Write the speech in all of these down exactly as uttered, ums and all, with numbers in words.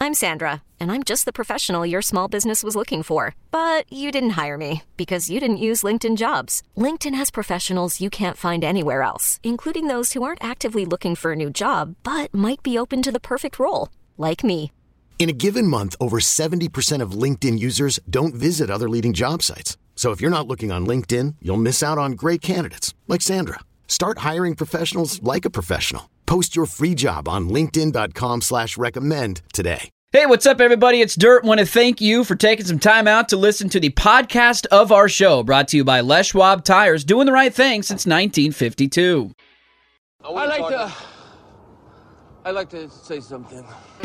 I'm Sandra, and I'm just the professional your small business was looking for. But you didn't hire me because you didn't use LinkedIn Jobs. LinkedIn has professionals you can't find anywhere else, including those who aren't actively looking for a new job, but might be open to the perfect role, like me. In a given month, over seventy percent of LinkedIn users don't visit other leading job sites. So if you're not looking on LinkedIn, you'll miss out on great candidates like Sandra. Start hiring professionals like a professional. Post your free job on linkedin.com slash recommend today. Hey, what's up, everybody? It's Dirt. Want to thank you for taking some time out to listen to the podcast of our show, brought to you by Les Schwab Tires, doing the right thing since nineteen fifty-two. I like to... I like to say something.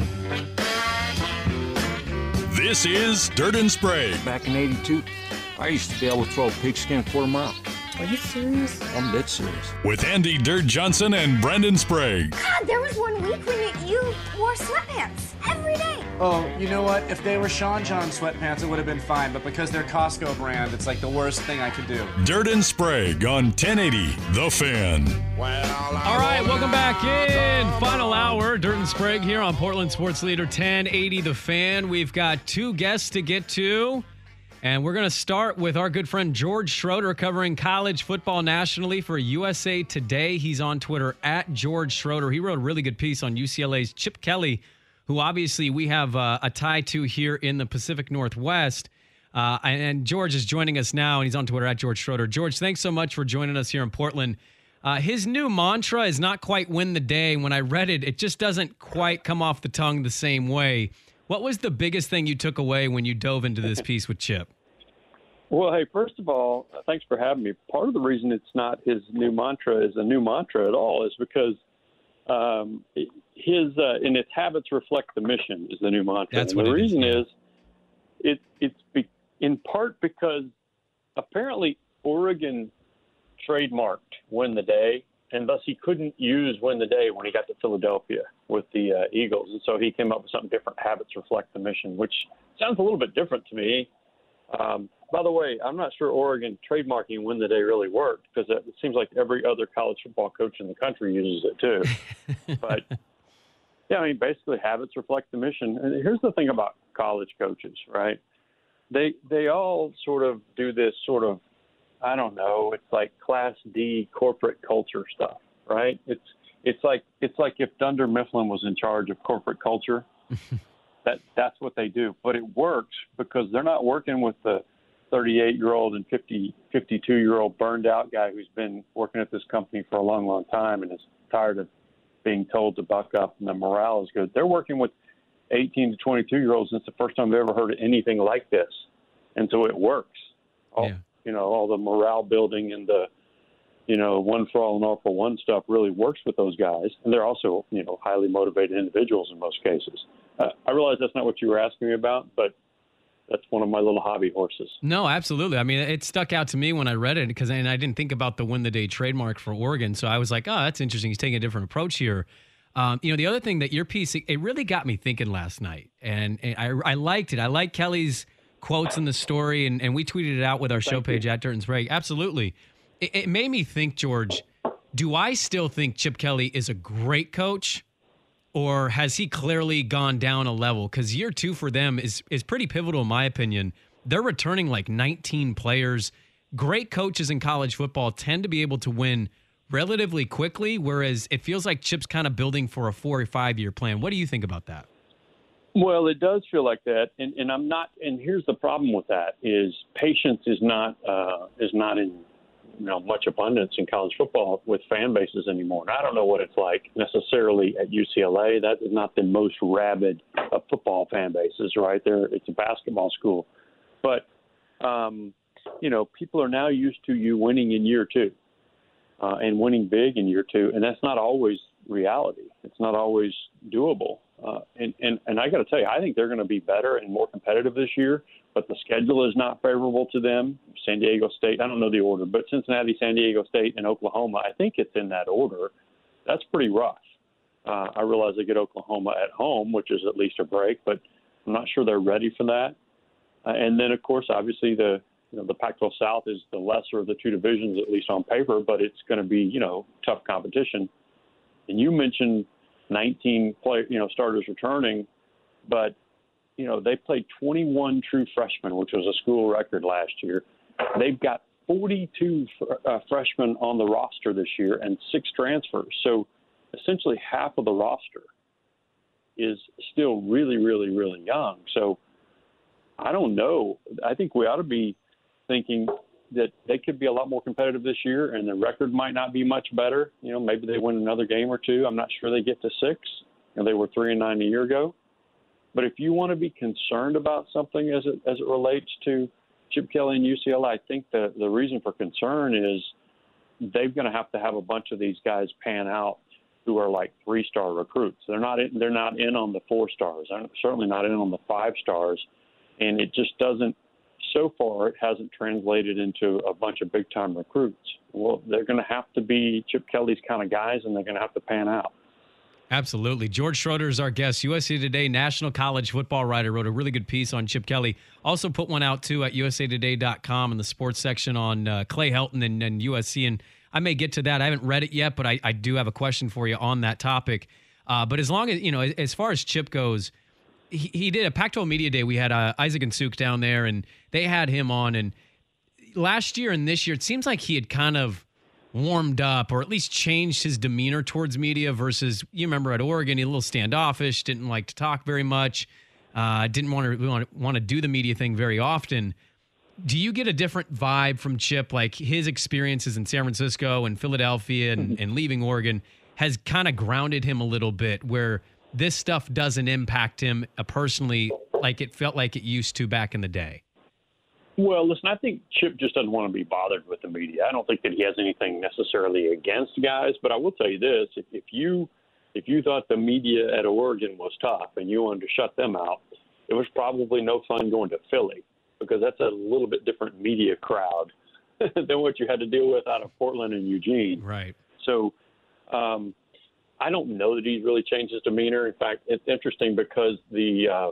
This is Dirt and Sprague. Back in eighty-two, I used to be able to throw a pigskin quarter mile. Are you serious? I'm dead serious. With Andy Dirt Johnson and Brendan Sprague. God, there was one week when you wore sweatpants every day. Oh, you know what? If they were Sean John sweatpants, it would have been fine. But because they're Costco brand, it's like the worst thing I could do. Dirt and Sprague on ten eighty The Fan. Well, all right, welcome back in. Final hour, Dirt and Sprague here on Portland Sports Leader ten eighty The Fan. We've got two guests to get to. And we're going to start with our good friend George Schroeder, covering college football nationally for U S A Today. He's on Twitter at George Schroeder. He wrote a really good piece on U C L A's Chip Kelly, who obviously we have uh, a tie to here in the Pacific Northwest. Uh, and George is joining us now, and he's on Twitter at George Schroeder. George, thanks so much for joining us here in Portland. Uh, his new mantra is not quite win the day. When I read it, it just doesn't quite come off the tongue the same way. What was the biggest thing you took away when you dove into this piece with Chip? Well, hey, first of all, thanks for having me. Part of the reason it's not his new mantra is a new mantra at all is because um, his uh, and its habits reflect the mission is the new mantra. That's and what the it reason is, yeah. is it, it's be, in part because apparently Oregon trademarked Win the Day, and thus he couldn't use Win the Day when he got to Philadelphia with the uh, Eagles. And so he came up with something different, habits reflect the mission, which sounds a little bit different to me. Um, by the way, I'm not sure Oregon trademarking Win the Day really worked because it seems like every other college football coach in the country uses it too. But, yeah, I mean, basically habits reflect the mission. And here's the thing about college coaches, right? They they all sort of do this sort of, I don't know, it's like Class D corporate culture stuff, right? It's it's like it's like if Dunder Mifflin was in charge of corporate culture. That that's what they do, but it works because they're not working with the thirty-eight-year-old and fifty, fifty-two-year-old burned out guy who's been working at this company for a long, long time and is tired of being told to buck up and the morale is good. They're working with eighteen to twenty-two-year-olds, and it's the first time they've ever heard of anything like this, and so it works. All, yeah. You know, all the morale building and the, you know, one for all and all for one stuff really works with those guys, and they're also, you know, highly motivated individuals in most cases. Uh, I realize that's not what you were asking me about, but that's one of my little hobby horses. No, absolutely. I mean, it stuck out to me when I read it because and I didn't think about the Win the Day trademark for Oregon. So I was like, oh, that's interesting. He's taking a different approach here. Um, you know, the other thing that your piece, it really got me thinking last night. And, and I, I liked it. I like Kelly's quotes in the story, and, and we tweeted it out with our Thank show you. page at Dirt and Sprague. Absolutely. It, it made me think, George, do I still think Chip Kelly is a great coach? Or has he clearly gone down a level? Because year two for them is is pretty pivotal, in my opinion. They're returning like nineteen players. Great coaches in college football tend to be able to win relatively quickly, whereas it feels like Chip's kind of building for a four or five-year plan. What do you think about that? Well, it does feel like that, and, and I'm not. And here's the problem with that: is patience is not uh, is not in you know much abundance in college football with fan bases anymore. And I don't know what it's like necessarily at U C L A. That is not the most rabid of football fan bases, right? There, it's a basketball school, but um, you know, people are now used to you winning in year two uh, and winning big in year two, and that's not always reality. It's not always doable. Uh, and, and, and I got to tell you, I think they're going to be better and more competitive this year, but the schedule is not favorable to them. San Diego State, I don't know the order, but Cincinnati, San Diego State, and Oklahoma, I think it's in that order. That's pretty rough. Uh, I realize they get Oklahoma at home, which is at least a break, but I'm not sure they're ready for that. Uh, and then, of course, obviously the you know, the Pac twelve South is the lesser of the two divisions, at least on paper, but it's going to be, you know, tough competition. And you mentioned nineteen play, you know, starters returning. But, you know, they played twenty-one true freshmen, which was a school record last year. They've got forty-two uh, freshmen on the roster this year and six transfers. So essentially half of the roster is still really, really, really young. So I don't know. I think we ought to be thinking that they could be a lot more competitive this year, and the record might not be much better. You know, maybe they win another game or two. I'm not sure they get to six. You know, they were three and nine a year ago. But if you want to be concerned about something as it as it relates to Chip Kelly and U C L A, I think the the reason for concern is they're going to have to have a bunch of these guys pan out who are like three-star recruits. They're not in, they're not in on the four stars. They're certainly not in on the five stars, and it just doesn't. So far, it hasn't translated into a bunch of big-time recruits. Well, they're going to have to be Chip Kelly's kind of guys, and they're going to have to pan out. Absolutely. George Schroeder is our guest. U S A Today national college football writer, wrote a really good piece on Chip Kelly. Also put one out, too, at U S A Today dot com in the sports section on uh, Clay Helton and, and U S C. And I may get to that. I haven't read it yet, but I, I do have a question for you on that topic. Uh, but as long as, you know, as far as Chip goes, he, he did a Pac twelve Media Day. We had uh, Isaac and Suk down there, and they had him on. And last year and this year, it seems like he had kind of warmed up, or at least changed his demeanor towards media versus, you remember at Oregon, he a little standoffish, didn't like to talk very much, uh, didn't want to want, want to do the media thing very often. Do you get a different vibe from Chip, like his experiences in San Francisco and Philadelphia and, mm-hmm. and leaving Oregon has kind of grounded him a little bit, where this stuff doesn't impact him personally like it felt like it used to back in the day? Well, listen, I think Chip just doesn't want to be bothered with the media. I don't think that he has anything necessarily against guys, but I will tell you this: if, if you if you thought the media at Oregon was tough and you wanted to shut them out, it was probably no fun going to Philly, because that's a little bit different media crowd than what you had to deal with out of Portland and Eugene. Right. So um, I don't know that he's really changed his demeanor. In fact, it's interesting because the uh,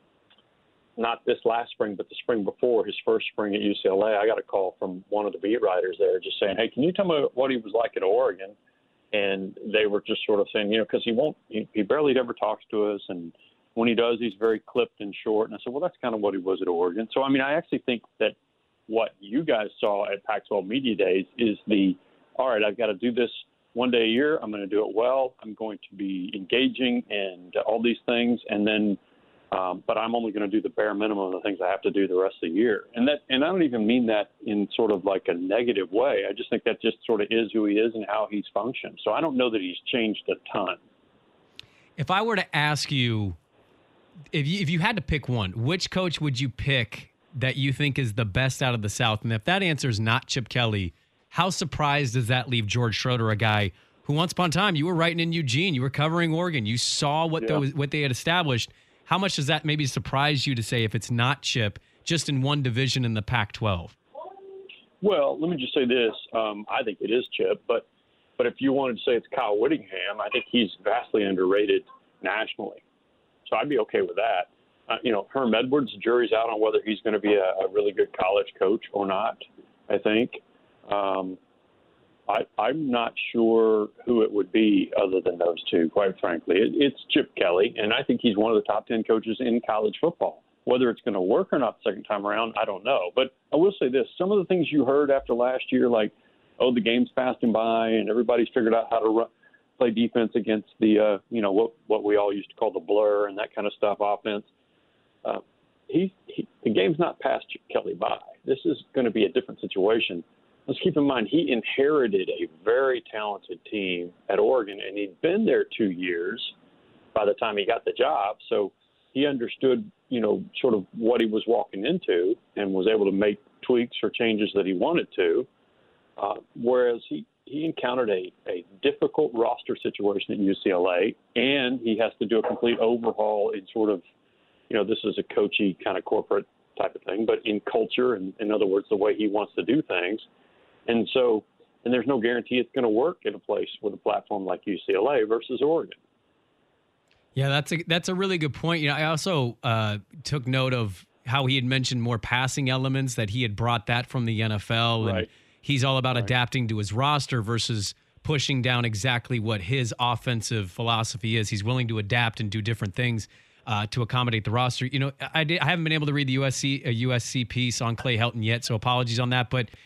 not this last spring, but the spring before, his first spring at U C L A, I got a call from one of the beat writers there just saying, hey, can you tell me what he was like at Oregon? And they were just sort of saying, you know, because he won't, he, he barely ever talks to us. And when he does, he's very clipped and short. And I said, well, that's kind of what he was at Oregon. So, I mean, I actually think that what you guys saw at Pac twelve Media Days is the, all right, I've got to do this one day a year. I'm going to do it well. I'm going to be engaging and all these things. And then, Um, but I'm only going to do the bare minimum of the things I have to do the rest of the year. And that, and I don't even mean that in sort of like a negative way. I just think that just sort of is who he is and how he's functioned. So I don't know that he's changed a ton. If I were to ask you, if you, if you had to pick one, which coach would you pick that you think is the best out of the South? And if that answer is not Chip Kelly, how surprised does that leave George Schroeder, a guy who once upon a time you were writing in Eugene, you were covering Oregon, you saw what, yeah. those, what they had established. How much does that maybe surprise you to say, if it's not Chip, just in one division in the Pac twelve? Well, let me just say this. Um, I think it is Chip, but but if you wanted to say it's Kyle Whittingham, I think he's vastly underrated nationally. So I'd be okay with that. Uh, you know, Herm Edwards, the jury's out on whether he's going to be a, a really good college coach or not, I think. Um, I, I'm not sure who it would be other than those two, quite frankly. It, it's Chip Kelly, and I think he's one of the top ten coaches in college football. Whether it's going to work or not the second time around, I don't know. But I will say this. Some of the things you heard after last year, like, oh, the game's passing by and everybody's figured out how to run, play defense against the, uh, you know, what, what we all used to call the blur and that kind of stuff, offense. Uh, he, he, the game's not passed Chip Kelly by. This is going to be a different situation. Let's keep in mind, he inherited a very talented team at Oregon, and he'd been there two years by the time he got the job. So he understood, you know, sort of what he was walking into and was able to make tweaks or changes that he wanted to. Uh, whereas he, he encountered a, a difficult roster situation at U C L A, and he has to do a complete overhaul in sort of, you know, this is a coachy kind of corporate type of thing, but in culture, and in other words, the way he wants to do things. And so, and there's no guarantee it's going to work in a place with a platform like U C L A versus Oregon. Yeah, that's a that's a really good point. You know, I also uh, took note of how he had mentioned more passing elements, that he had brought that from the N F L, and right. he's all about right. adapting to his roster versus pushing down exactly what his offensive philosophy is. He's willing to adapt and do different things. uh, to accommodate the roster. You know, I, did, I haven't been able to read the U S C a U S C piece on Clay Helton yet, so apologies on that. But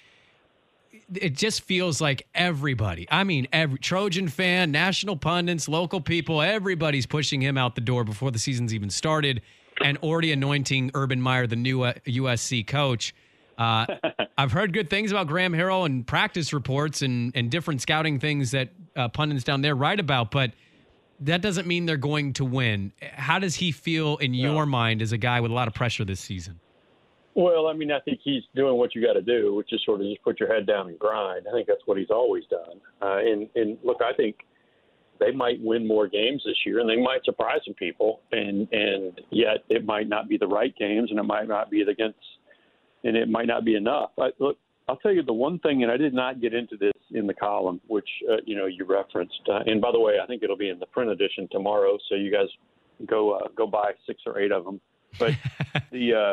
it just feels like everybody, I mean, every Trojan fan, national pundits, local people, everybody's pushing him out the door before the season's even started and already anointing Urban Meyer the new uh, U S C coach. Uh, I've heard good things about Graham Harrell and practice reports and, and different scouting things that uh, pundits down there write about, but that doesn't mean they're going to win. How does he feel in No. your mind as a guy with a lot of pressure this season? Well, I mean, I think he's doing what you got to do, which is sort of just put your head down and grind. I think that's what he's always done. Uh, and, and look, I think they might win more games this year, and they might surprise some people. And, and yet it might not be the right games, and it might not be against, and it might not be enough. I, look, I'll tell you the one thing, and I did not get into this in the column, which uh, you know you referenced. Uh, and by the way, I think it'll be in the print edition tomorrow, so you guys go uh, go buy six or eight of them. But the uh,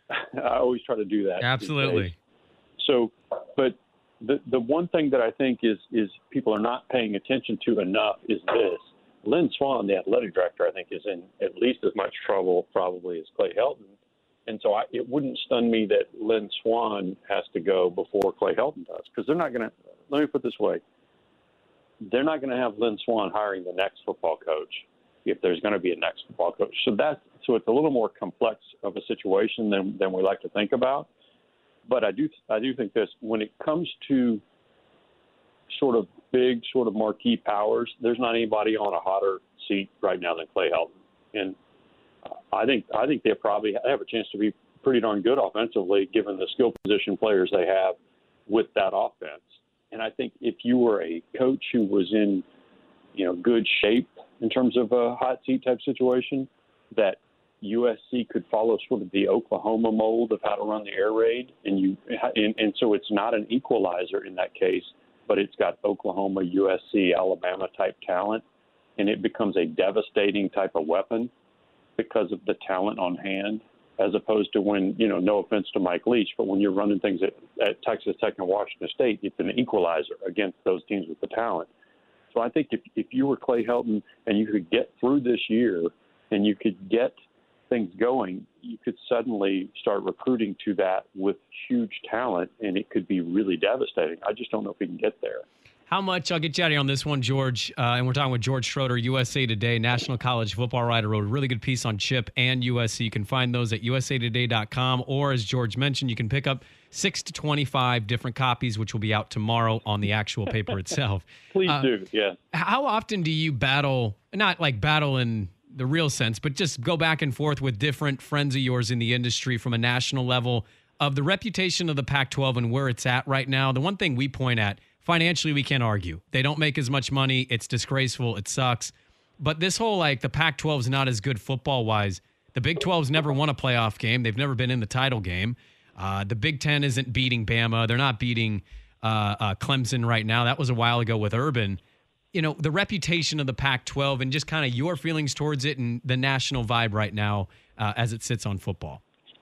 I always try to do that. Absolutely. So, but the the one thing that I think is is people are not paying attention to enough is this. Lynn Swann, the athletic director, I think is in at least as much trouble probably as Clay Helton. And so I, it wouldn't stun me that Lynn Swann has to go before Clay Helton does, because they're not going to. Let me put it this way: they're not going to have Lynn Swann hiring the next football coach if there's going to be a next football coach. So that's so it's a little more complex of a situation than than we like to think about. But I do I do think this: when it comes to sort of big, sort of marquee powers, there's not anybody on a hotter seat right now than Clay Helton, and I think I think they probably have a chance to be pretty darn good offensively, given the skill position players they have with that offense. And I think if you were a coach who was in, you know, good shape in terms of a hot seat type situation, that U S C could follow sort of the Oklahoma mold of how to run the air raid, and you and, and so it's not an equalizer in that case, but it's got Oklahoma, U S C, Alabama type talent, and it becomes a devastating type of weapon because of the talent on hand, as opposed to when, you know, no offense to Mike Leach, but when you're running things at, at Texas Tech and Washington State, it's an equalizer against those teams with the talent. So I think if, if you were Clay Helton and you could get through this year and you could get things going, you could suddenly start recruiting to that with huge talent, and it could be really devastating. I just don't know if we can get there. How much, I'll get you out of here on this one, George, uh, and we're talking with George Schroeder, U S A Today, National College Football Writer, wrote a really good piece on Chip and U S C. You can find those at U S A today dot com, or as George mentioned, you can pick up six to twenty-five different copies, which will be out tomorrow on the actual paper itself. Please uh, do, yeah. How often do you battle, not like battle in the real sense, but just go back and forth with different friends of yours in the industry from a national level of the reputation of the Pac twelve and where it's at right now? The one thing we point at, financially, we can't argue. They don't make as much money. It's disgraceful. It sucks. But this whole, like, the Pac twelve is not as good football-wise. The Big twelve's never won a playoff game. They've never been in the title game. Uh, the Big Ten isn't beating Bama. They're not beating uh, uh, Clemson right now. That was a while ago with Urban. You know, the reputation of the Pac twelve and just kind of your feelings towards it and the national vibe right now uh, as it sits on football.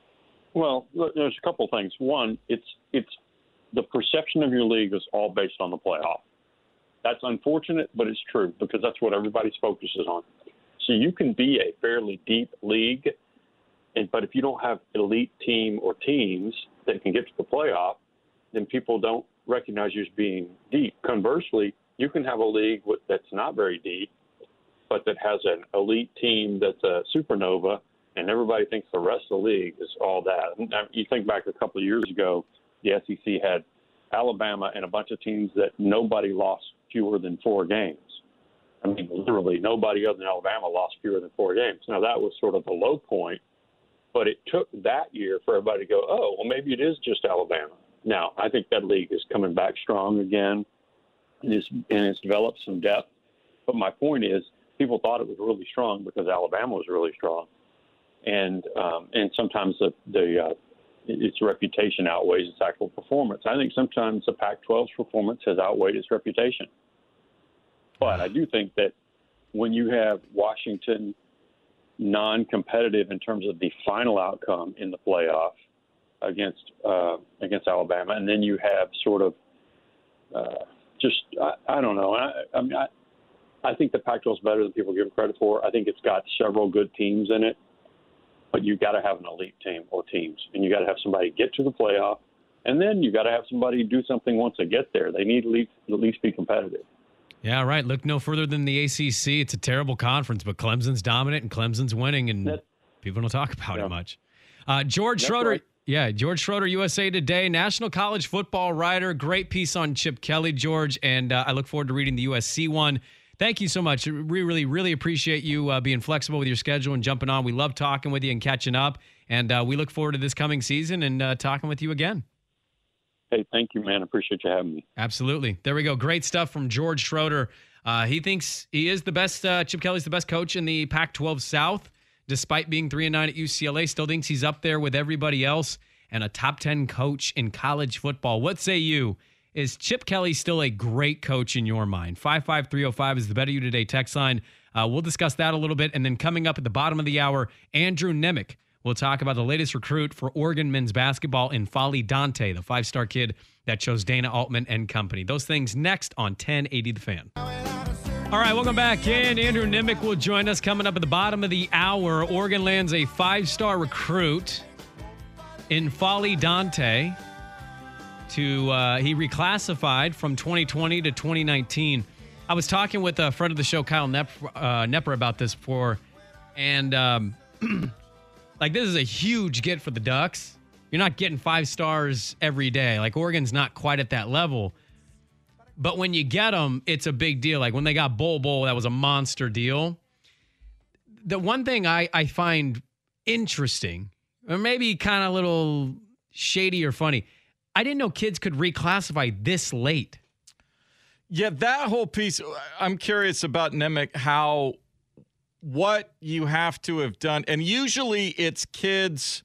Well, look, there's a couple things. One, it's it's the perception of your league is all based on the playoff. That's unfortunate, but it's true because that's what everybody's focuses on. So you can be a fairly deep league, and but if you don't have elite team or teams that can get to the playoff, then people don't recognize you as being deep. Conversely, you can have a league that's not very deep, but that has an elite team that's a supernova, and everybody thinks the rest of the league is all that. And you think back a couple of years ago, the S E C had Alabama and a bunch of teams that nobody lost fewer than four games. I mean, literally nobody other than Alabama lost fewer than four games. Now, that was sort of the low point, but it took that year for everybody to go, oh, well, maybe it is just Alabama. Now, I think that league is coming back strong again, and it's, and it's developed some depth. But my point is, people thought it was really strong because Alabama was really strong. And um, and sometimes the, the uh, its reputation outweighs its actual performance. I think sometimes the Pac twelve's performance has outweighed its reputation. But I do think that when you have Washington non-competitive in terms of the final outcome in the playoff against uh, against Alabama, and then you have sort of uh, just I, I don't know. I, I mean, I, I think the Pac twelve is better than people give it credit for. I think it's got several good teams in it, but you've got to have an elite team or teams, and you got to have somebody get to the playoff, and then you got to have somebody do something once they get there. They need to at least, at least be competitive. Yeah, right. Look no further than the A C C. It's a terrible conference, but Clemson's dominant and Clemson's winning, and That's, people don't talk about yeah. it much. Uh, George That's Schroeder, right. yeah, George Schroeder, U S A Today, national college football writer. Great piece on Chip Kelly, George, and uh, I look forward to reading the U S C one. Thank you so much. We really, really appreciate you uh, being flexible with your schedule and jumping on. We love talking with you and catching up, and uh, we look forward to this coming season and uh, talking with you again. Hey, thank you, man. Appreciate you having me. Absolutely. There we go. Great stuff from George Schroeder. Uh, he thinks he is the best. Uh, Chip Kelly's the best coach in the Pac twelve South, despite being three and nine at U C L A. Still thinks he's up there with everybody else and a top ten coach in college football. What say you? Is Chip Kelly still a great coach in your mind? five five three oh five is the Better You Today text line. Uh, we'll discuss that a little bit. And then coming up at the bottom of the hour, Andrew Nemick. We'll talk about the latest recruit for Oregon men's basketball in N'Faly Dante, the five-star kid that chose Dana Altman and company. Those things next on ten eighty The Fan. All right, welcome back in. Andrew Nemick will join us coming up at the bottom of the hour. Oregon lands a five-star recruit in N'Faly Dante. To uh, he reclassified from twenty twenty to twenty nineteen. I was talking with a friend of the show, Kyle Nepp, uh, Nepper, about this before, and um, like this is a huge get for the Ducks. You're not getting five stars every day. Like Oregon's not quite at that level, but when you get them, it's a big deal. Like when they got Bol Bol, that was a monster deal. The one thing I, I find interesting, or maybe kind of a little shady or funny, I didn't know kids could reclassify this late. Yeah, that whole piece, I'm curious about Nemick, how, what you have to have done. And usually it's kids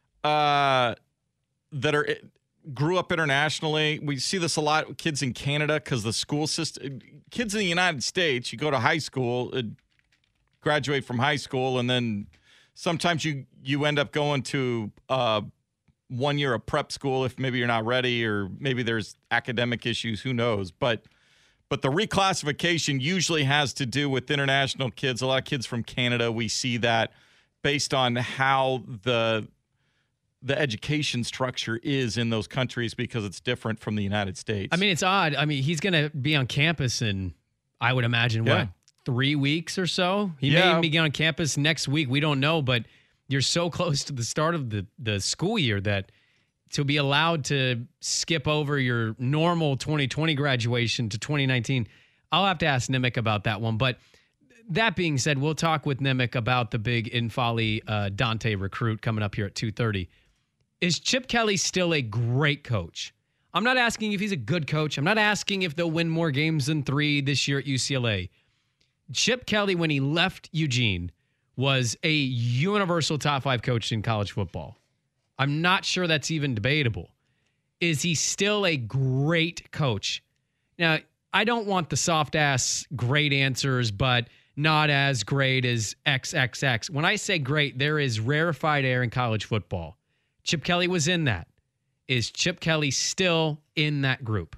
uh, that are grew up internationally. We see this a lot with kids in Canada because the school system, kids in the United States, you go to high school, uh, graduate from high school, and then sometimes you, you end up going to uh one year of prep school if maybe you're not ready or maybe there's academic issues, who knows. But but the reclassification usually has to do with international kids. A lot of kids from Canada, we see that based on how the the education structure is in those countries because it's different from the United States. I mean, it's odd. I mean, he's going to be on campus in, I would imagine, yeah. what, three weeks or so? He yeah. may even be on campus next week. We don't know, but you're so close to the start of the, the school year that to be allowed to skip over your normal twenty twenty graduation to twenty nineteen, I'll have to ask Nemick about that one. But that being said, we'll talk with Nemick about the big N'Faly uh, Dante recruit coming up here at two thirty. Is Chip Kelly still a great coach? I'm not asking if he's a good coach. I'm not asking if they'll win more games than three this year at U C L A. Chip Kelly, when he left Eugene, was a universal top five coach in college football. I'm not sure that's even debatable. Is he still a great coach? Now, I don't want the soft-ass great answers, but not as great as triple X. When I say great, there is rarefied air in college football. Chip Kelly was in that. Is Chip Kelly still in that group?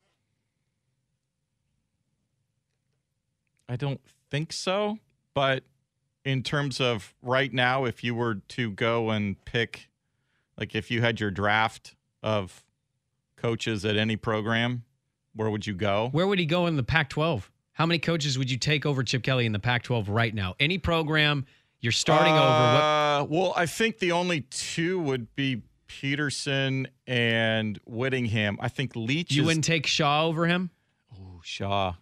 I don't think so, but in terms of right now, if you were to go and pick, like if you had your draft of coaches at any program, where would you go? Where would he go in the Pac twelve? How many coaches would you take over Chip Kelly in the Pac twelve right now? Any program you're starting uh, over? What? Well, I think the only two would be Peterson and Whittingham. I think Leach You is, wouldn't take Shaw over him? Oh, Shaw.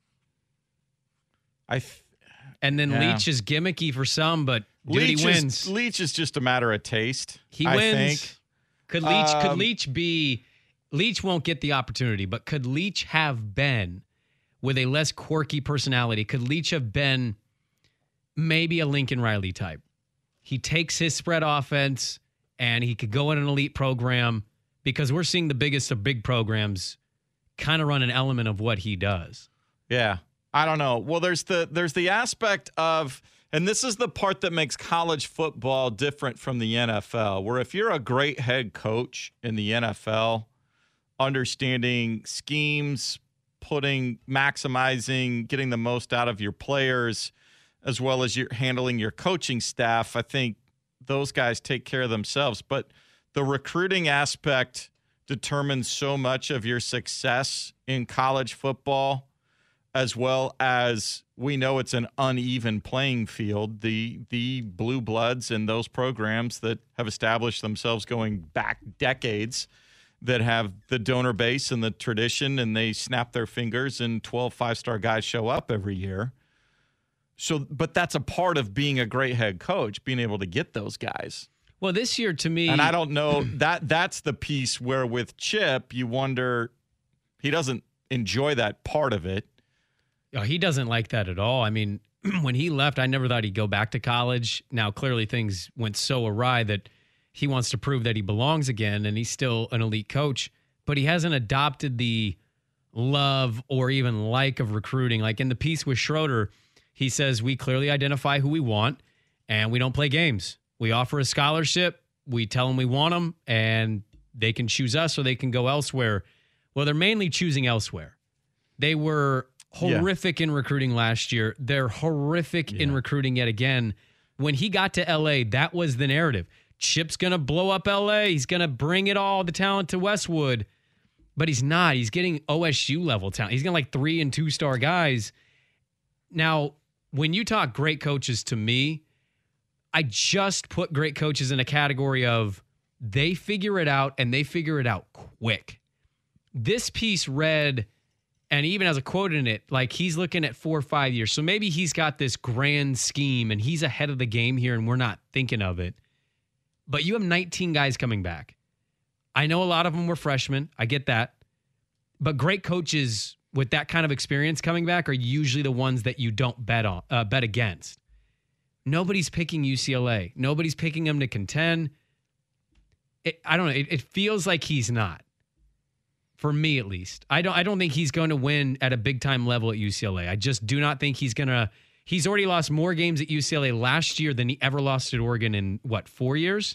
I th- And then yeah. Leach is gimmicky for some, but dude, Leach he wins. Is, Leach is just a matter of taste. He I wins. Think. Could Leach um, could Leach be Leach won't get the opportunity, but could Leach have been with a less quirky personality? Could Leach have been maybe a Lincoln Riley type? He takes his spread offense and he could go in an elite program because we're seeing the biggest of big programs kind of run an element of what he does. Yeah. I don't know. Well, there's the there's the aspect of, and this is the part that makes college football different from the N F L, where if you're a great head coach in the N F L, understanding schemes, putting, maximizing, getting the most out of your players, as well as you're handling your coaching staff, I think those guys take care of themselves. But the recruiting aspect determines so much of your success in college football, as well as we know it's an uneven playing field. The the blue bloods and those programs that have established themselves going back decades, that have the donor base and the tradition, and they snap their fingers and twelve five-star guys show up every year. So, but that's a part of being a great head coach, being able to get those guys. Well, this year to me, and I don't know that that's the piece where with Chip, you wonder he doesn't enjoy that part of it. Oh, he doesn't like that at all. I mean, when he left, I never thought he'd go back to college. Now, clearly things went so awry that he wants to prove that he belongs again, and he's still an elite coach, but he hasn't adopted the love or even like of recruiting. Like in the piece with Schroeder, he says, we clearly identify who we want, and we don't play games. We offer a scholarship, we tell them we want them, and they can choose us or they can go elsewhere. Well, they're mainly choosing elsewhere. They were horrific yeah. in recruiting last year. They're horrific yeah. in recruiting yet again. When he got to L A, that was the narrative. Chip's going to blow up L A. He's going to bring it all, the talent to Westwood. But he's not. He's getting O S U level talent. He's getting like three and two star guys. Now, when you talk great coaches to me, I just put great coaches in a category of they figure it out and they figure it out quick. This piece read, and even has a quote in it, like he's looking at four or five years. So maybe he's got this grand scheme and he's ahead of the game here and we're not thinking of it. But you have nineteen guys coming back. I know a lot of them were freshmen. I get that. But great coaches with that kind of experience coming back are usually the ones that you don't bet on, uh, bet against. Nobody's picking U C L A. Nobody's picking them to contend. It, I don't know. It, it feels like he's not. For me, at least. I don't I don't think he's going to win at a big-time level at U C L A. I just do not think he's going to. He's already lost more games at U C L A last year than he ever lost at Oregon in, what, four years?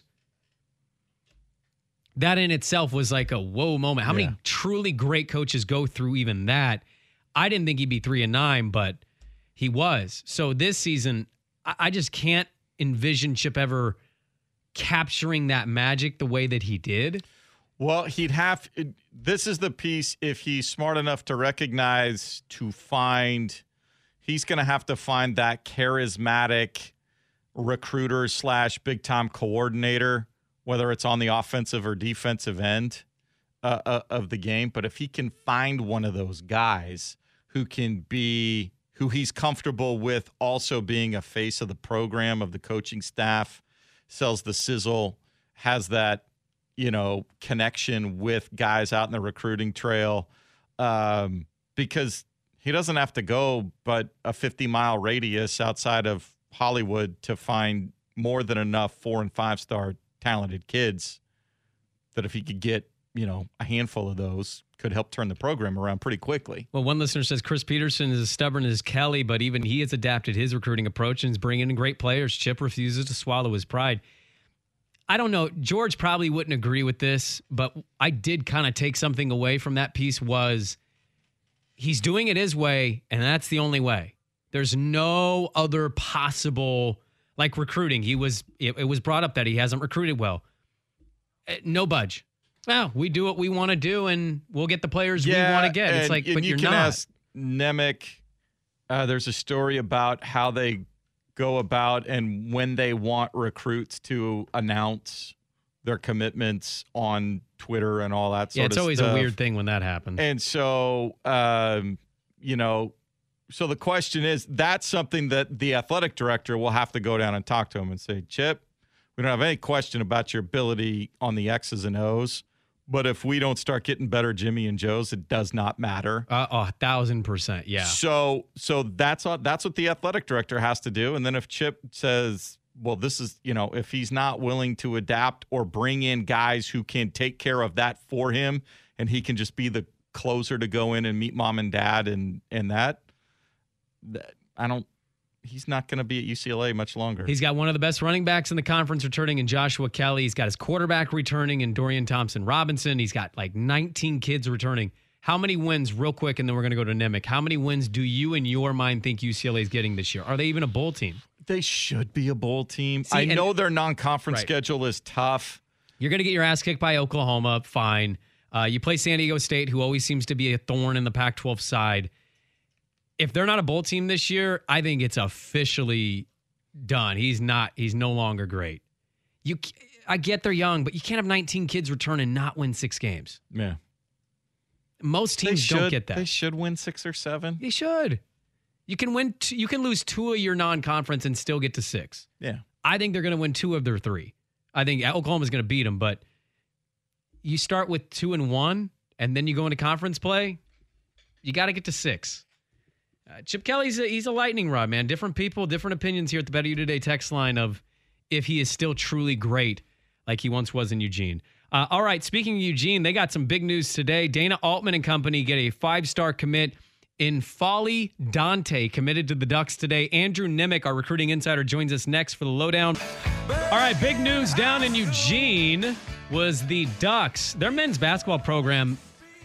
That in itself was like a whoa moment. How yeah. many truly great coaches go through even that? I didn't think he'd be three and nine, but he was. So this season, I, I just can't envision Chip ever capturing that magic the way that he did. Well, he'd have – this is the piece, if he's smart enough to recognize, to find – he's going to have to find that charismatic recruiter slash big-time coordinator, whether it's on the offensive or defensive end uh, uh, of the game. But if he can find one of those guys who can be – who he's comfortable with also being a face of the program, of the coaching staff, sells the sizzle, has that – you know, connection with guys out in the recruiting trail, um, because he doesn't have to go but a fifty mile radius outside of Hollywood to find more than enough four and five star talented kids that if he could get, you know, a handful of those could help turn the program around pretty quickly. Well, one listener says Chris Peterson is as stubborn as Kelly, but even he has adapted his recruiting approach and is bringing in great players. Chip refuses to swallow his pride. I don't know. George probably wouldn't agree with this, but I did kind of take something away from that piece was he's doing it his way, and that's the only way. There's no other possible, like recruiting. He was, it, it was brought up that he hasn't recruited well. No budge. Well, we do what we want to do, and we'll get the players yeah, we want to get. It's and, like, and but you you're can not. Ask Nemec, uh, there's a story about how they go about and when they want recruits to announce their commitments on Twitter and all that sort yeah, it's of always stuff. a weird thing when that happens. And so, um, you know, so the question is, that's something that the athletic director will have to go down and talk to him and say, Chip, we don't have any question about your ability on the X's and O's, but if we don't start getting better Jimmy and Joes, it does not matter. Uh, oh, a thousand percent, yeah. So, so that's what that's what the athletic director has to do. And then if Chip says, well, this is, you know, if he's not willing to adapt or bring in guys who can take care of that for him, and he can just be the closer to go in and meet mom and dad and and that, that I don't. He's not going to be at U C L A much longer. He's got one of the best running backs in the conference returning in Joshua Kelly. He's got his quarterback returning in Dorian Thompson-Robinson. He's got like nineteen kids returning. How many wins, real quick, and then we're going to go to Nimick. How many wins do you, in your mind, think U C L A is getting this year? Are they even a bowl team? They should be a bowl team. See, I and- know their non-conference Right. schedule is tough. You're going to get your ass kicked by Oklahoma, fine. Uh, you play San Diego State, who always seems to be a thorn in the Pac twelve side. If they're not a bowl team this year, I think it's officially done. He's not. He's no longer great. You, I get they're young, but you can't have nineteen kids return and not win six games. Yeah. Most teams should, don't get that. They should win six or seven. They should. You can win. Two, you can lose two of your non-conference and still get to six. Yeah. I think they're going to win two of their three. I think Oklahoma's going to beat them, but you start with two and one, and then you go into conference play. You got to get to six. Uh, Chip Kelly's a, he's a lightning rod, man. Different people, different opinions here at the Better You Today text line of if he is still truly great like he once was in Eugene. Uh, all right, speaking of Eugene, they got some big news today. Dana Altman and company get a five-star commit in Folly Dante, committed to the Ducks today. Andrew Nimick, our recruiting insider, joins us next for the lowdown. All right, big news down in Eugene was the Ducks. Their men's basketball program,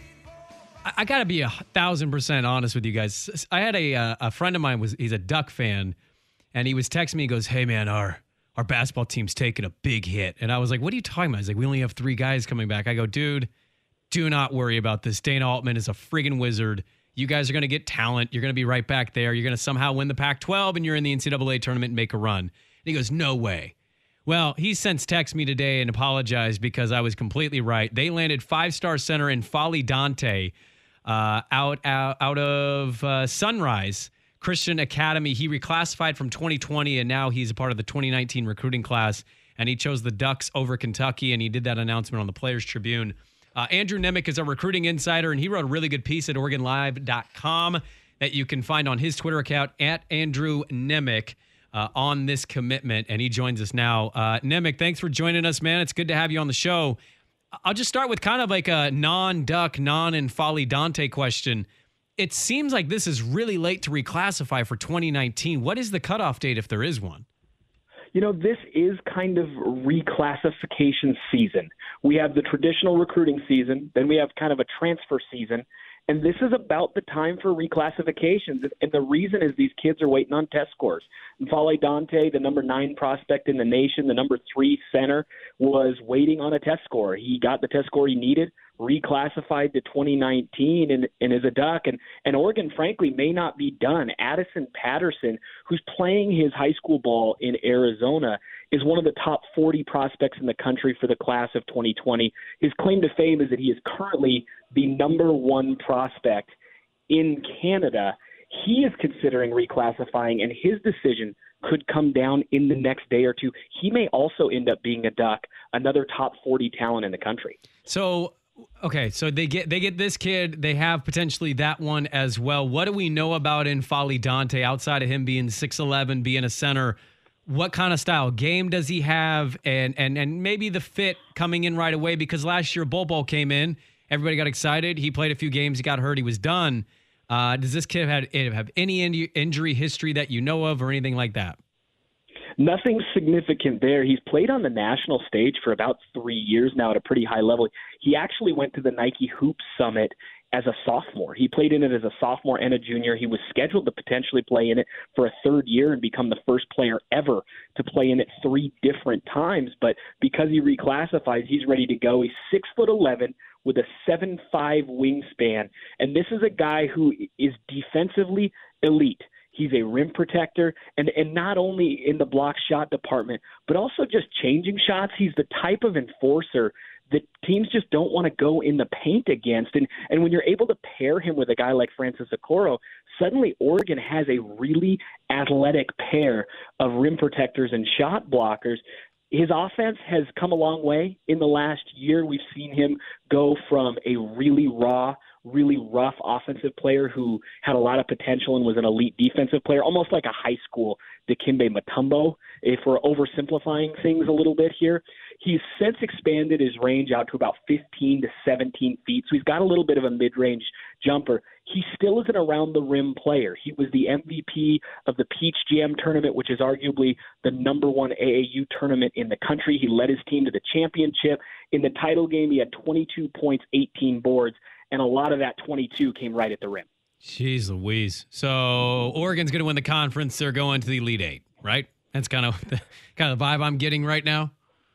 I, I got to be a thousand percent honest with you guys. I had a, uh, a friend of mine, was he's a Duck fan, and he was texting me, he goes, hey, man, our our basketball team's taking a big hit. And I was like, what are you talking about? He's like, we only have three guys coming back. I go, dude, do not worry about this. Dana Altman is a friggin' wizard. You guys are going to get talent. You're going to be right back there. You're going to somehow win the Pac twelve, and you're in the N C double A tournament and make a run. And he goes, no way. Well, he since texted me today and apologized because I was completely right. They landed five-star center in Folly Dante uh, out, out, out of uh, Sunrise Christian Academy. He reclassified from twenty twenty, and now he's a part of the twenty nineteen recruiting class, and he chose the Ducks over Kentucky, and he did that announcement on the Players Tribune. Uh, Andrew Nimick is a recruiting insider, and he wrote a really good piece at Oregon Live dot com that you can find on his Twitter account, at Andrew Nimick, uh, on this commitment, and he joins us now. Uh, Nimick, thanks for joining us, man. It's good to have you on the show. I'll just start with kind of like a non-Duck, non-and Folly Dante question. It seems like this is really late to reclassify for twenty nineteen. What is the cutoff date if there is one? You know, this is kind of reclassification season. We have the traditional recruiting season, then we have kind of a transfer season, and this is about the time for reclassifications. And the reason is these kids are waiting on test scores. Folly Dante, the number nine prospect in the nation, the number three center, was waiting on a test score. He got the test score he needed, reclassified to twenty nineteen, and, and is a Duck. And, and Oregon, frankly, may not be done. Addison Patterson, who's playing his high school ball in Arizona, is one of the top forty prospects in the country for the class of twenty twenty. His claim to fame is that he is currently the number one prospect in Canada. He is considering reclassifying, and his decision could come down in the next day or two. He may also end up being a Duck, another top forty talent in the country. So, okay, so they get they get this kid. They have potentially that one as well. What do we know about in Folly Dante outside of him being six eleven, being a center? What kind of style game does he have? And and and maybe the fit coming in right away, because last year Bol Bol came in. Everybody got excited. He played a few games. He got hurt. He was done. Uh, does this kid have, have any injury history that you know of or anything like that? Nothing significant there. He's played on the national stage for about three years now at a pretty high level. He actually went to the Nike Hoop Summit as a sophomore. He played in it as a sophomore and a junior. He was scheduled to potentially play in it for a third year and become the first player ever to play in it three different times. But because he reclassifies, he's ready to go. He's six foot eleven with a seven five wingspan. And this is a guy who is defensively elite. He's a rim protector, and, and not only in the block shot department, but also just changing shots. He's the type of enforcer that teams just don't want to go in the paint against. And, and when you're able to pair him with a guy like Francis Okoro, suddenly Oregon has a really athletic pair of rim protectors and shot blockers. His offense has come a long way in the last year. We've seen him go from a really raw, really rough offensive player who had a lot of potential and was an elite defensive player, almost like a high school Dikembe Mutombo, if we're oversimplifying things a little bit here. He's since expanded his range out to about fifteen to seventeen feet, so he's got a little bit of a mid-range jumper. He still is an around-the-rim player. He was the M V P of the Peach Jam tournament, which is arguably the number one A A U tournament in the country. He led his team to the championship. In the title game, he had twenty-two points, eighteen boards, and a lot of that twenty-two came right at the rim. Jeez Louise. So Oregon's going to win the conference. They're going to the Elite Eight, right? That's kind of the, kind of the vibe I'm getting right now.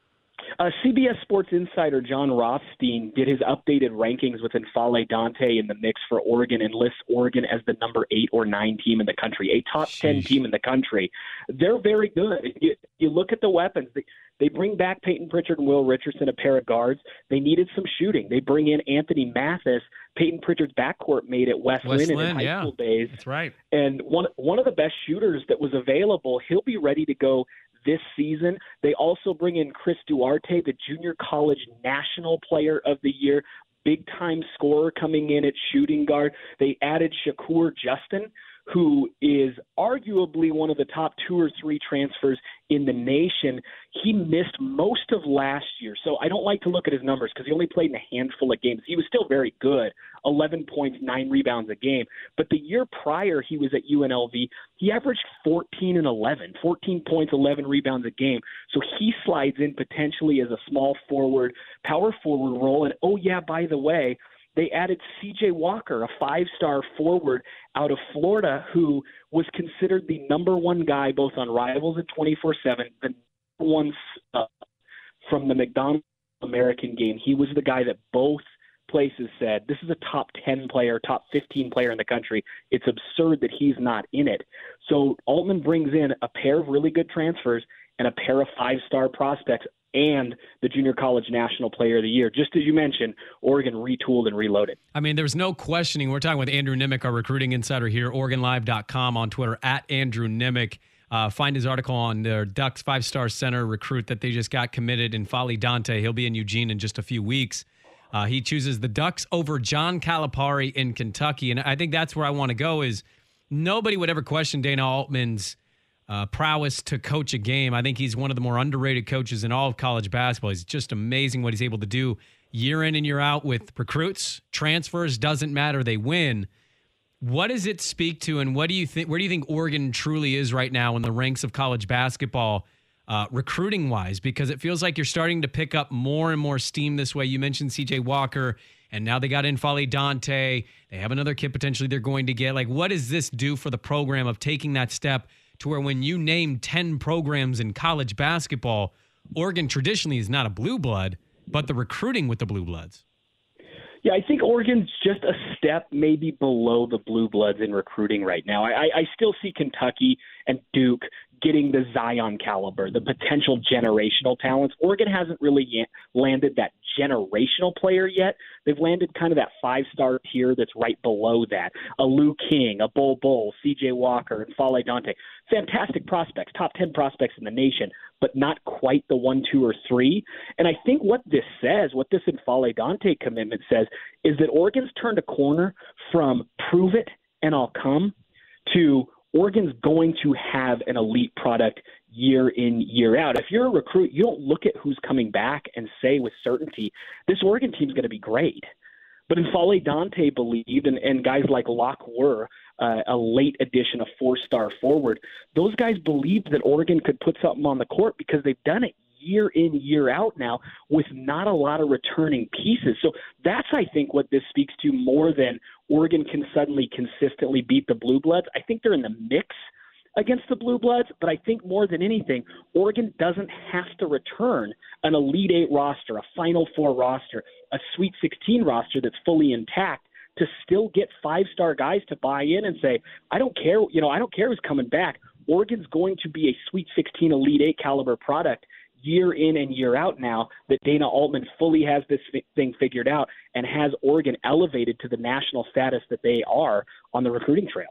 Uh, C B S Sports Insider John Rothstein did his updated rankings with N'Faly Dante in the mix for Oregon and lists Oregon as the number eight or nine team in the country, a top Sheesh. ten team in the country. They're very good. You, you look at the weapons. They, they bring back Peyton Pritchard and Will Richardson, a pair of guards. They needed some shooting. They bring in Anthony Mathis, Peyton Pritchard's backcourt mate at West, West Lynn Lynn, in high yeah. school days. That's right. And one one of the best shooters that was available. He'll be ready to go this season. They also bring in Chris Duarte, the junior college national player of the year, big-time scorer coming in at shooting guard. They added Shakur Justin, who is arguably one of the top two or three transfers in the nation. He missed most of last year, so I don't like to look at his numbers because he only played in a handful of games. He was still very good, eleven points, nine rebounds a game. But the year prior he was at U N L V, he averaged fourteen and eleven, fourteen points, eleven rebounds a game. So he slides in potentially as a small forward, power forward role. And, oh, yeah, by the way, they added C J Walker, a five-star forward out of Florida who was considered the number one guy both on Rivals and twenty-four seven, the number one uh, from the McDonald's American game. He was the guy that both places said, this is a top ten player, top fifteen player in the country. It's absurd that he's not in it. So Altman brings in a pair of really good transfers and a pair of five-star prospects and the Junior College National Player of the Year. Just as you mentioned, Oregon retooled and reloaded. I mean, there's no questioning. We're talking with Andrew Nimick, our recruiting insider here, Oregon Live dot com, on Twitter, at Andrew Nimick. Uh, find his article on their Ducks five-star center recruit that they just got committed, N'Faly Dante. He'll be in Eugene in just a few weeks. Uh, he chooses the Ducks over John Calipari in Kentucky. And I think that's where I want to go is nobody would ever question Dana Altman's Uh, prowess to coach a game. I think he's one of the more underrated coaches in all of college basketball. He's just amazing what he's able to do year in and year out with recruits, transfers, doesn't matter, they win. What does it speak to, and what do you think? Where do you think Oregon truly is right now in the ranks of college basketball, uh, recruiting wise? Because it feels like you're starting to pick up more and more steam this way. You mentioned C J Walker, and now they got N'Faly Dante. They have another kid potentially they're going to get. Like, what does this do for the program of taking that step to where when you name ten programs in college basketball, Oregon traditionally is not a blue blood, but the recruiting with the blue bloods? Yeah, I think Oregon's just a step maybe below the blue bloods in recruiting right now. I, I still see Kentucky and Duke getting the Zion caliber, the potential generational talents. Oregon hasn't really yet landed that generational player yet. They've landed kind of that five-star tier that's right below that. A Lou King, a Bol Bol, C J Walker, and N'Faly Dante. Fantastic prospects, top ten prospects in the nation, but not quite the one, two, or three. And I think what this says, what this N'Faly Dante commitment says, is that Oregon's turned a corner from prove it and I'll come to Oregon's going to have an elite product year in, year out. If you're a recruit, you don't look at who's coming back and say with certainty, this Oregon team's going to be great. But N'Faly Dante believed, and, and guys like Locke were, uh, a late addition, a four-star forward, those guys believed that Oregon could put something on the court because they've done it year in, year out now with not a lot of returning pieces. So that's, I think, what this speaks to more than Oregon can suddenly consistently beat the Blue Bloods. I think they're in the mix against the Blue Bloods, but I think more than anything, Oregon doesn't have to return an Elite Eight roster, a Final Four roster, a Sweet sixteen roster that's fully intact to still get five-star guys to buy in and say, I don't care, you know, I don't care who's coming back. Oregon's going to be a Sweet sixteen Elite Eight caliber product year in and year out now that Dana Altman fully has this thing figured out and has Oregon elevated to the national status that they are on the recruiting trail.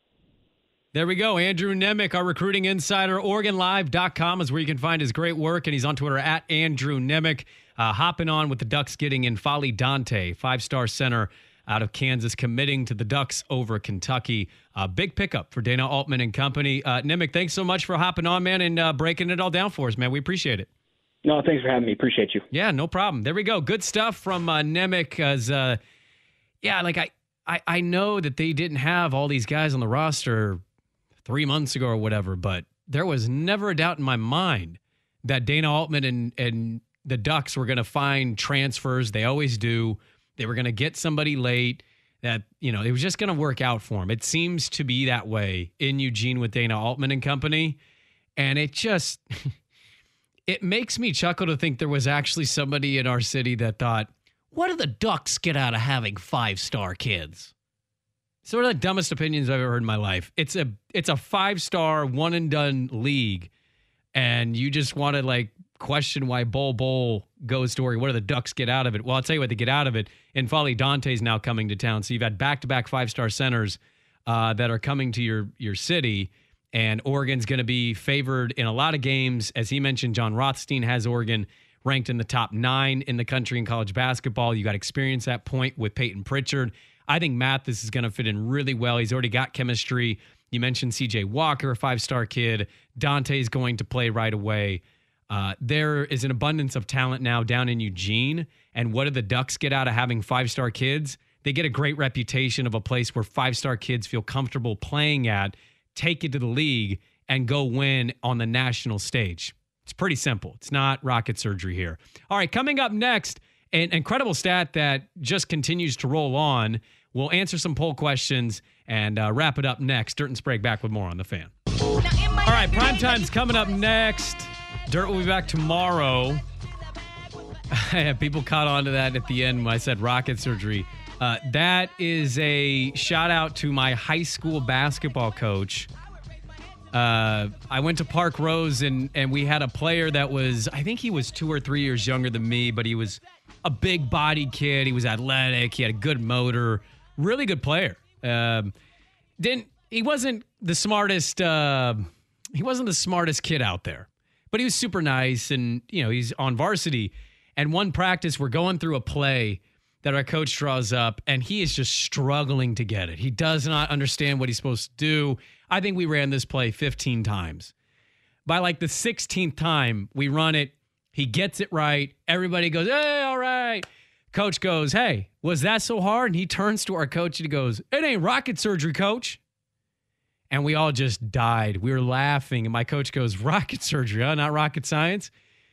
There we go. Andrew Nimick, our recruiting insider. Oregon Live dot com is where you can find his great work, and he's on Twitter at Andrew Nimick. Uh, hopping on with the Ducks getting N'Faly Dante, five-star center out of Kansas, committing to the Ducks over Kentucky. Uh, big pickup for Dana Altman and company. Uh, Nimick, thanks so much for hopping on, man, and uh, breaking it all down for us, man. We appreciate it. No, thanks for having me. Appreciate you. Yeah, no problem. There we go. Good stuff from uh, Nimick. As uh, yeah, like I, I, I know that they didn't have all these guys on the roster three months ago or whatever, but there was never a doubt in my mind that Dana Altman and, and the Ducks were going to find transfers. They always do. They were going to get somebody late that, you know, it was just going to work out for him. It seems to be that way in Eugene with Dana Altman and company. And it just, it makes me chuckle to think there was actually somebody in our city that thought, what do the Ducks get out of having five-star kids? It's one of the dumbest opinions I've ever heard in my life. It's a it's a five-star, one-and-done league, and you just want to, like, question why Bol Bol goes to Oregon. What do the Ducks get out of it? Well, I'll tell you what they get out of it. And Folly Dante's now coming to town. So you've had back-to-back five-star centers uh, that are coming to your, your city, and Oregon's going to be favored in a lot of games. As he mentioned, John Rothstein has Oregon ranked in the top nine in the country in college basketball. You got experience at point with Peyton Pritchard. I think Mathis is going to fit in really well. He's already got chemistry. You mentioned C J Walker, a five-star kid. Dante's going to play right away. Uh, there is an abundance of talent now down in Eugene. And what do the Ducks get out of having five-star kids? They get a great reputation of a place where five-star kids feel comfortable playing at, take it to the league, and go win on the national stage. It's pretty simple. It's not rocket surgery here. All right, coming up next, an incredible stat that just continues to roll on. We'll answer some poll questions and uh, wrap it up next. Dirt and Sprague back with more on The Fan. All right, Primetime's coming up next. Dirt will be back tomorrow. People caught on to that at the end when I said rocket surgery. Uh, that is a shout out to my high school basketball coach. Uh, I went to Park Rose, and, and we had a player that was, I think he was two or three years younger than me, but he was a big-bodied kid. He was athletic. He had a good motor. Really good player. Um, didn't he wasn't the smartest. Uh, he wasn't the smartest kid out there, but he was super nice. And you know, he's on varsity. And one practice, we're going through a play that our coach draws up, and he is just struggling to get it. He does not understand what he's supposed to do. I think we ran this play fifteen times. By like the sixteenth time we run it, he gets it right. Everybody goes, hey, all right. Coach goes, hey, was that so hard? And he turns to our coach and he goes, it ain't rocket surgery, coach. And we all just died. We were laughing. And my coach goes, rocket surgery, huh? Not rocket science.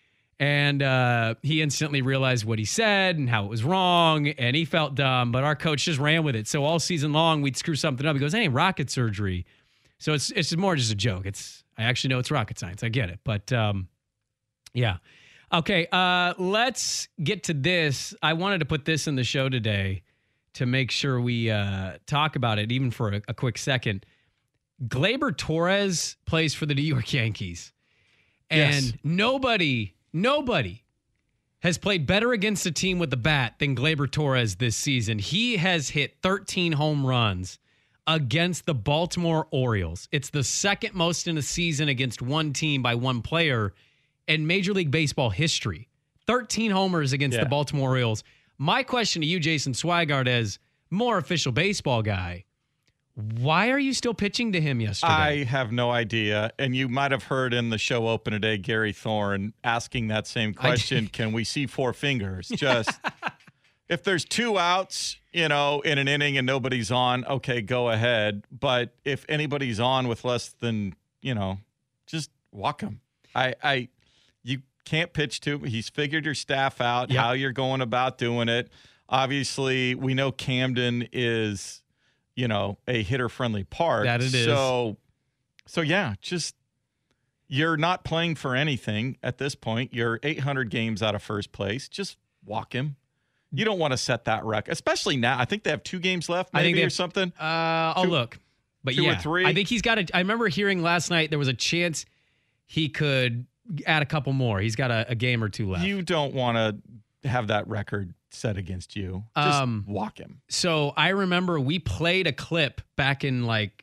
And uh, he instantly realized what he said and how it was wrong. And he felt dumb, but our coach just ran with it. So all season long, we'd screw something up. He goes, it ain't rocket surgery. So it's it's more just a joke. It's I actually know it's rocket science. I get it. But um, yeah. Okay, uh, let's get to this. I wanted to put this in the show today to make sure we uh, talk about it, even for a, a quick second. Gleyber Torres plays for the New York Yankees. And yes. nobody, nobody has played better against a team with the bat than Gleyber Torres this season. He has hit thirteen home runs against the Baltimore Orioles. It's the second most in a season against one team by one player in Major League Baseball history. thirteen homers against yeah. the Baltimore Orioles. My question to you, Jason Swigart, as more official baseball guy, why are you still pitching to him yesterday? I have no idea. And you might have heard in the show open today, Gary Thorne asking that same question. Can we see four fingers? Just if there's two outs, you know, in an inning and nobody's on, okay, go ahead. But if anybody's on with less than, you know, just walk him. I, I, you can't pitch to him. He's figured your staff out, yep. how you're going about doing it. Obviously, we know Camden is, you know, a hitter-friendly park. That it is. So, so yeah, just you're not playing for anything at this point. You're eight hundred games out of first place. Just walk him. You don't want to set that record, especially now. I think they have two games left, maybe, I think they have, or something. Uh, I'll two, look. But two yeah, or three. I think he's got a – I remember hearing last night there was a chance he could add a couple more. He's got a, a game or two left. You don't want to have that record set against you. Just um, walk him. So I remember we played a clip back in like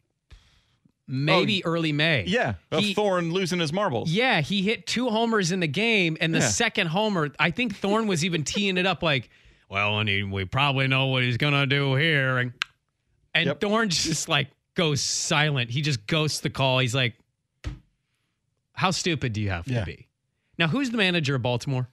maybe oh, early May. Yeah, of he, Thorne losing his marbles. Yeah, he hit two homers in the game, and the yeah. second homer, I think Thorne was even teeing it up like, well, and he, we probably know what he's going to do here. And, and yep. Thorne just like goes silent. He just ghosts the call. He's like, how stupid do you have to yeah. be? Now, who's the manager of Baltimore?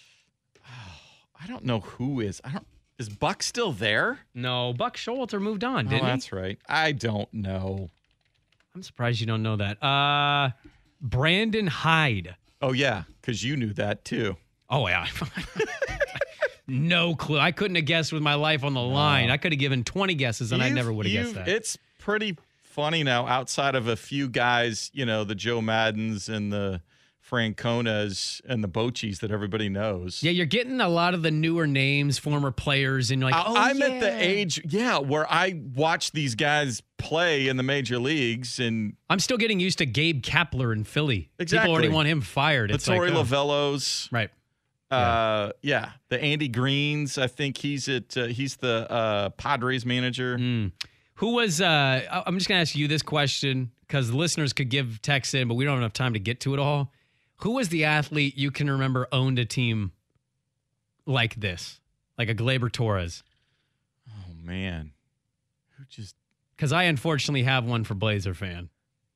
I don't know who is. I don't. Is Buck still there? No, Buck Showalter moved on, didn't oh, he? That's right. I don't know. I'm surprised you don't know that. Uh, Brandon Hyde. Oh yeah, because you knew that too. Oh yeah. no clue. I couldn't have guessed with my life on the line. I could have given twenty guesses, and I You've- never would have you've- guessed that. It's pretty funny now, outside of a few guys, you know, the Joe Maddens and the Franconas and the Bocchis that everybody knows. Yeah, you're getting a lot of the newer names, former players, and you're like, I, oh, I'm yeah. at the age, yeah, where I watch these guys play in the major leagues, and I'm still getting used to Gabe Kapler in Philly. Exactly. People already want him fired. the It's Torey like, oh. Lavellos. Right. Uh, yeah, the Andy Greens. I think he's at uh, he's the uh, Padres manager. Mm. Who was? Uh, I- I'm just gonna ask you this question because the listeners could give text in, but we don't have enough time to get to it all. Who was the athlete you can remember owned a team like this, like a Gleyber Torres? Oh man, who just? Because I unfortunately have one for Blazer fan.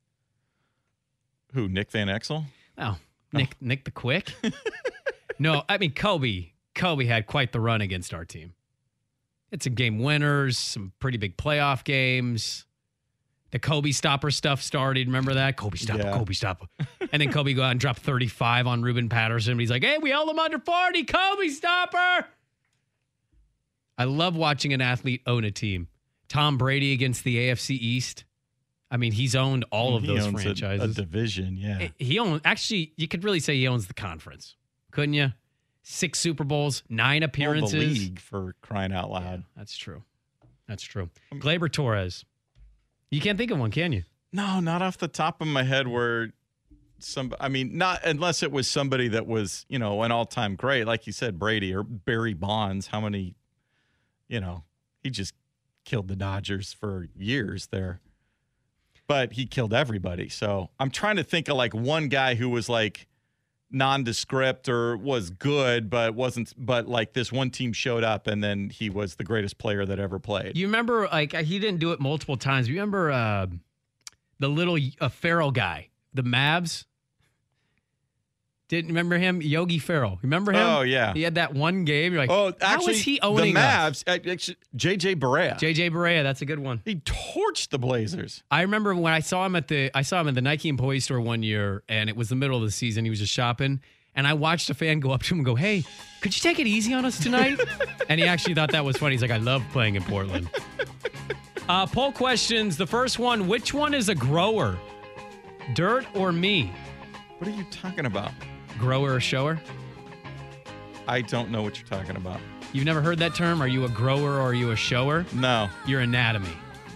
Who? Nick Van Exel? Oh, Nick Nick the Quick. No, I mean Kobe. Kobe had quite the run against our team. It's some game winners, some pretty big playoff games. The Kobe stopper stuff started. Remember that? Kobe stopper, Yeah. Kobe stopper. And then Kobe go out and drop thirty-five on Ruben Patterson. He's like, hey, we held him under forty. Kobe stopper. I love watching an athlete own a team. Tom Brady against the A F C East. I mean, he's owned all of He those owns a- franchises. A, division, yeah. He owns, actually, you could really say he owns the conference, couldn't you? Six Super Bowls, nine appearances. Well, the league, for crying out loud. Yeah, that's true. That's true. Gleyber Torres. You can't think of one, can you? No, not off the top of my head where some, I mean, not unless it was somebody that was, you know, an all-time great, like you said, Brady or Barry Bonds. How many, you know, he just killed the Dodgers for years there. But he killed everybody. So I'm trying to think of like one guy who was like nondescript or was good, but wasn't, but like this one team showed up and then he was the greatest player that ever played. You remember, like, he didn't do it multiple times. You remember uh, the little uh, Farrell guy, the Mavs? Didn't remember him? Yogi Ferrell. Remember him? Oh, yeah. He had that one game. You're like, Oh, actually, how is he owning the us? Mavs, actually, J J Barea. J J Barea, that's a good one. He torched the Blazers. I remember when I saw him at the I saw him at the Nike employee store one year, and it was the middle of the season. He was just shopping, and I watched a fan go up to him and go, "Hey, could you take it easy on us tonight?" And he actually thought that was funny. He's like, "I love playing in Portland." Uh, poll questions. The first one: which one is a grower, Dirt or me? What are you talking about? Grower or shower? I don't know what you're talking about. You've never heard that term? Are you a grower or are you a shower? No. Your anatomy.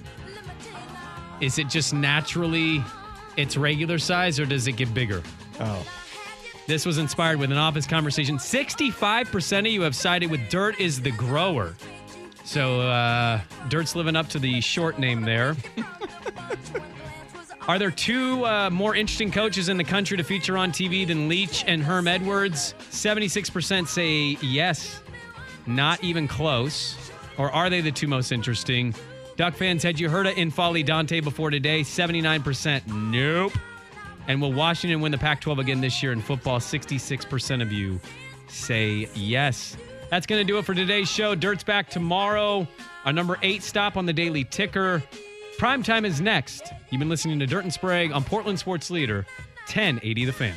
Is it just naturally its regular size or does it get bigger? Oh. This was inspired with an office conversation. sixty-five percent of you have sided with Dirt is the grower. So uh, Dirt's living up to the short name there. Are there two uh, more interesting coaches in the country to feature on T V than Leach and Herm Edwards? seventy-six percent say yes, not even close. Or are they the two most interesting? Duck fans, had you heard of Infali Dante before today? seventy-nine percent nope. And will Washington win the Pac twelve again this year in football? sixty-six percent of you say yes. That's going to do it for today's show. Dirt's back tomorrow. Our number eight stop on the Daily Ticker. Prime time is next. You've been listening to Dirt and Sprague on Portland Sports Leader, ten eighty The Fan.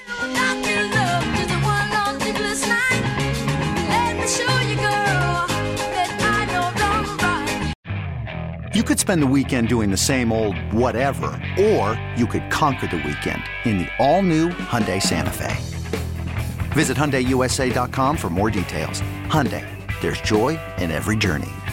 You could spend the weekend doing the same old whatever, or you could conquer the weekend in the all-new Hyundai Santa Fe. Visit Hyundai U S A dot com for more details. Hyundai, there's joy in every journey.